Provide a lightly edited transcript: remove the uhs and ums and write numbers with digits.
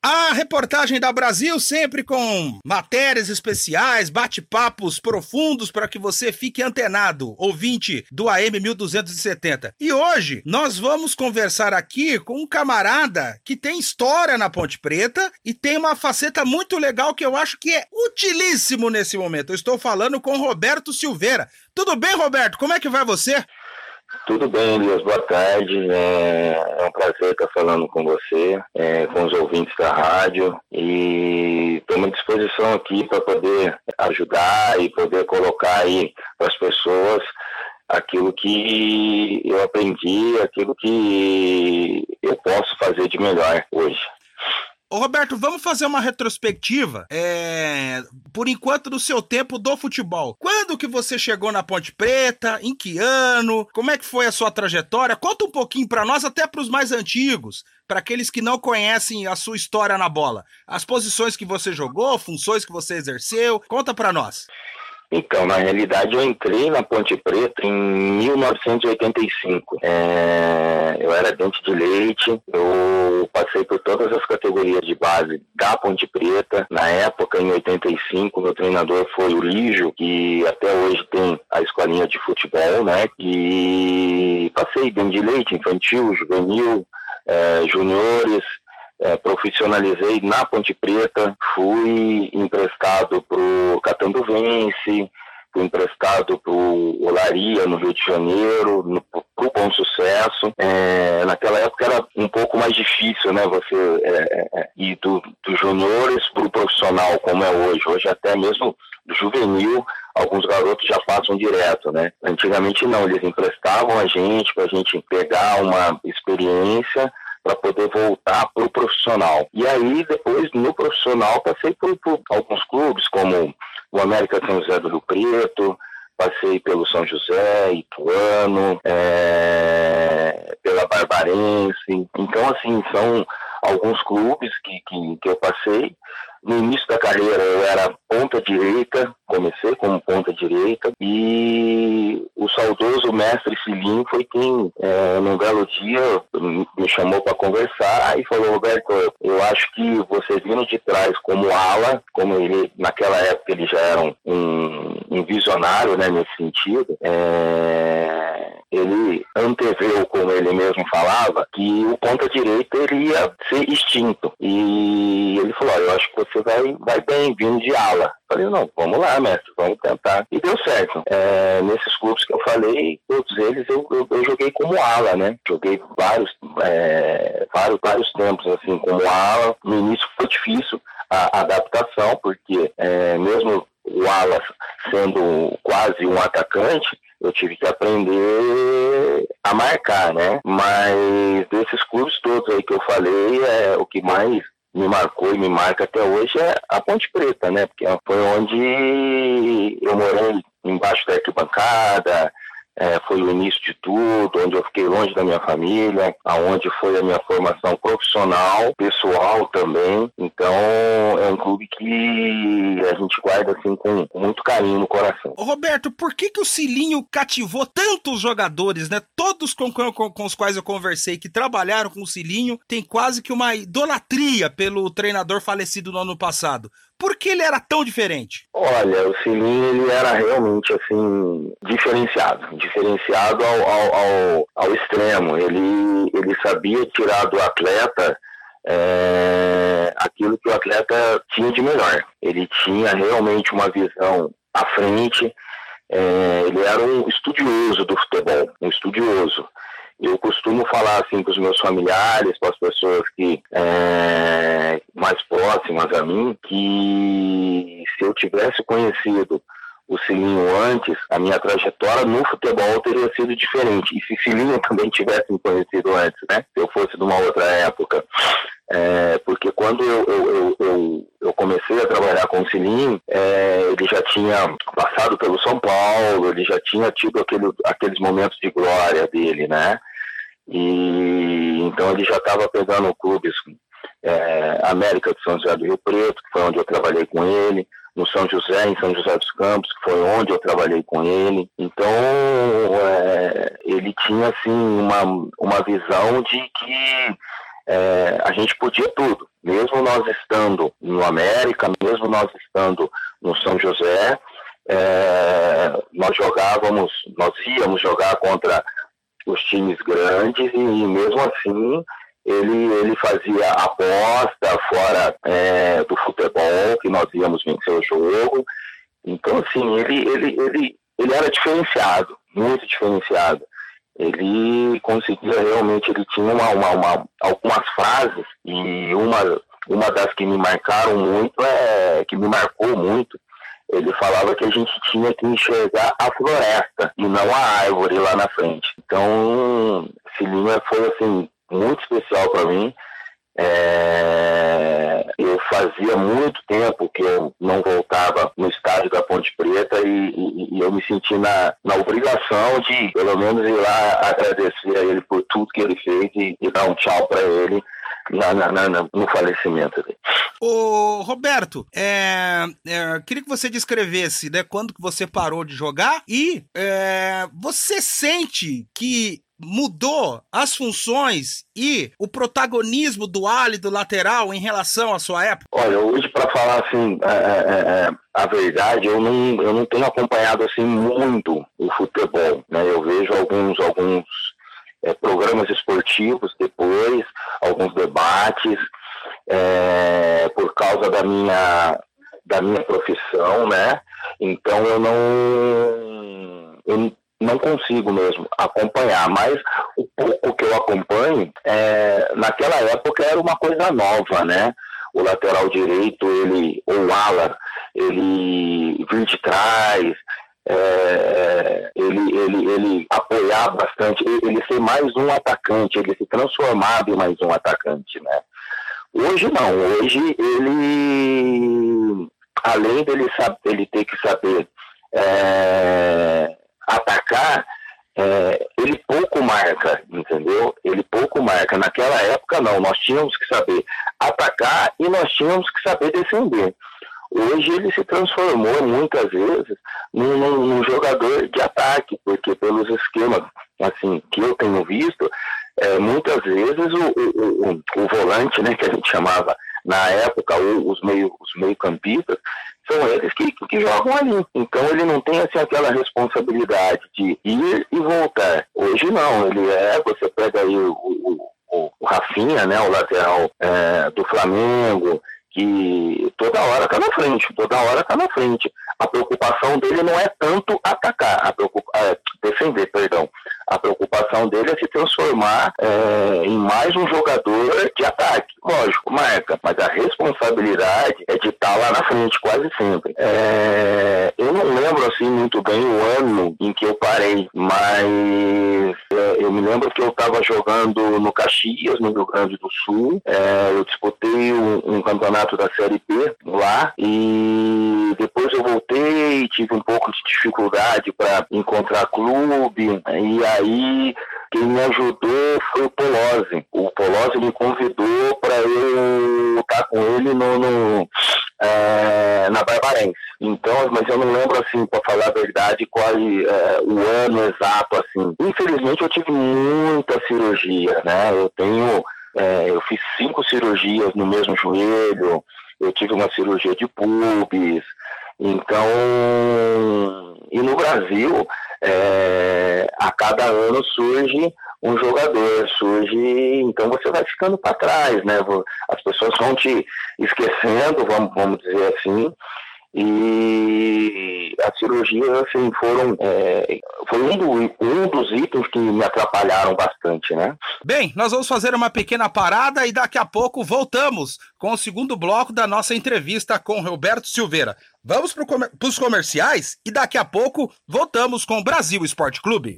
A reportagem da Brasil sempre com matérias especiais, bate-papos profundos para que você fique antenado, ouvinte do AM 1270. E hoje nós vamos conversar aqui com um camarada que tem história na Ponte Preta e tem uma faceta muito legal que eu acho que é utilíssimo nesse momento. Eu estou falando com Roberto Silveira. Tudo bem, Roberto? Como é que vai você? Tudo bem, Elias, boa tarde. É um prazer estar falando com você, com os ouvintes da rádio, e estou à disposição aqui para poder ajudar e poder colocar aí para as pessoas aquilo que eu aprendi, aquilo que eu posso fazer de melhor hoje. Ô Roberto, vamos fazer uma retrospectiva, por enquanto, do seu tempo do futebol. Quando que você chegou na Ponte Preta? Em que ano? Como é que foi a sua trajetória? Conta um pouquinho para nós, até para os mais antigos, para aqueles que não conhecem a sua história na bola. As posições que você jogou, funções que você exerceu, conta para nós. Então, na realidade, eu entrei na Ponte Preta em 1985. Eu era dente de leite, eu passei por todas as categorias de base da Ponte Preta. Na época, em 85, meu treinador foi o Lígio, que até hoje tem a escolinha de futebol, né? E passei dente de leite, infantil, juvenil, juniores. Profissionalizei na Ponte Preta, fui emprestado para o Catanduvense, fui emprestado para o Olaria, no Rio de Janeiro, para o Bom Sucesso. Naquela época era um pouco mais difícil, né, você ir dos juniores para o profissional, como é hoje. Hoje até mesmo do juvenil, alguns garotos já passam direto, né? Antigamente não, eles emprestavam a gente para a gente pegar uma experiência para poder voltar para o profissional. E aí, depois, no profissional, passei por alguns clubes, como o América São José do Rio Preto, passei pelo São José, Ituano, pela Barbarense. Então, assim, são alguns clubes que eu passei. No início da carreira eu era ponta direita, comecei como ponta direita, e o saudoso mestre Cilinho foi quem, num belo dia, me chamou para conversar e falou: Roberto, eu acho que você vindo de trás como ala, como ele, naquela época ele já era um visionário, né, nesse sentido, ele anteveu, como ele mesmo falava, que o ponta direita ele ia ser extinto. E ele falou: eu acho que você vai bem vindo de ala. Falei: não, vamos lá, mestre, vamos tentar. E deu certo. Nesses clubes que eu falei, todos eles eu joguei como ala, né? Joguei vários tempos assim como ala. No início foi difícil a adaptação, porque mesmo o ala sendo quase um atacante, eu tive que aprender a marcar, né? Mas desses clubes todos aí que eu falei, o que mais me marcou e me marca até hoje é a Ponte Preta, né? Porque foi onde eu morei embaixo da arquibancada, foi o início de tudo, onde eu fiquei longe da minha família, aonde foi a minha formação profissional, pessoal também. Então, é um clube que a gente guarda assim com muito carinho no coração. Ô Roberto, por que o Cilinho cativou tantos jogadores, né? Todos com os quais eu conversei que trabalharam com o Cilinho tem quase que uma idolatria pelo treinador falecido no ano passado. Por que ele era tão diferente? Olha, o Cilinho ele era realmente assim diferenciado ao extremo. Ele sabia tirar do atleta aquilo que o atleta tinha de melhor. Ele tinha realmente uma visão à frente. Ele era um estudioso do futebol, um estudioso. Eu costumo falar assim para os meus familiares, para as pessoas que mais próximas a mim, que se eu tivesse conhecido o Cilinho antes, a minha trajetória no futebol teria sido diferente. E se Cilinho também tivesse me conhecido antes, né? Se eu fosse de uma outra época. Porque quando eu comecei a trabalhar com o Cilinho, ele já tinha passado pelo São Paulo, ele já tinha tido aqueles momentos de glória dele, né? E então ele já estava pegando clubes, América de São José do Rio Preto, que foi onde eu trabalhei com ele, no São José, em São José dos Campos, que foi onde eu trabalhei com ele. Então, ele tinha, assim, uma visão de que a gente podia tudo, Mesmo nós estando no América, mesmo nós estando no São José, nós íamos jogar contra os times grandes e mesmo assim ele fazia aposta fora do futebol, que nós íamos vencer o jogo. Então, assim, ele era diferenciado, muito diferenciado. Ele conseguia realmente, ele tinha algumas frases, e uma das que me marcaram muito, que me marcou muito, ele falava que a gente tinha que enxergar a floresta e não a árvore lá na frente. Então, Cilinha foi, assim, muito especial para mim. Eu fazia muito tempo que eu não voltava no estádio da Ponte Preta e eu me senti na obrigação de, pelo menos, ir lá agradecer a ele por tudo que ele fez e dar um tchau para ele no falecimento dele. Ô, Roberto, queria que você descrevesse, né, quando que você parou de jogar e você sente que mudou as funções e o protagonismo do ala e do lateral em relação à sua época? Olha, hoje, para falar assim, a verdade, eu não tenho acompanhado assim muito o futebol, né? Eu vejo alguns programas esportivos depois, alguns debates, por causa da minha profissão, né? Então eu não consigo mesmo acompanhar, mas o pouco que eu acompanho, naquela época era uma coisa nova, né? O lateral direito, ou o ala, ele vir de trás, ele apoiar bastante, ele ser mais um atacante, ele se transformar em mais um atacante, né? Hoje não, hoje ele, além dele ter que saber atacar, ele pouco marca, entendeu? Ele pouco marca. Naquela época não, nós tínhamos que saber atacar e nós tínhamos que saber defender. Hoje ele se transformou muitas vezes num jogador de ataque, porque pelos esquemas assim, que eu tenho visto, muitas vezes o volante, né, que a gente chamava na época, os meio-campistas, são eles que jogam ali. Então ele não tem assim, aquela responsabilidade de ir e voltar. Hoje não, você pega aí o Rafinha, né, o lateral do Flamengo, que toda hora está na frente. A preocupação dele não é tanto atacar, defender, perdão. A preocupação dele é se transformar em mais um jogador de ataque. Lógico, marca, mas a responsabilidade é de estar lá na frente, quase sempre. Eu não lembro assim muito bem o ano em que eu parei, mas eu me lembro que eu estava jogando no Caxias, no Rio Grande do Sul. Eu disputei um campeonato da Série B lá e depois eu voltei, tive um pouco de dificuldade para encontrar clube, e aí quem me ajudou foi o Polozzi. O Polozzi me convidou para eu estar com ele na Barbarense. Então, mas eu não lembro assim, para falar a verdade, qual o ano exato assim. Infelizmente eu tive muita cirurgia, né? Eu fiz 5 cirurgias no mesmo joelho, eu tive uma cirurgia de pubis, então, e no Brasil, a cada ano surge um jogador, então você vai ficando para trás, né? As pessoas vão te esquecendo, vamos dizer assim, e as cirurgias assim foi um dos itens que me atrapalharam bastante, né? Bem, nós vamos fazer uma pequena parada e daqui a pouco voltamos com o segundo bloco da nossa entrevista com Roberto Silveira. Vamos para os comerciais e daqui a pouco voltamos com o Brasil Esporte Clube.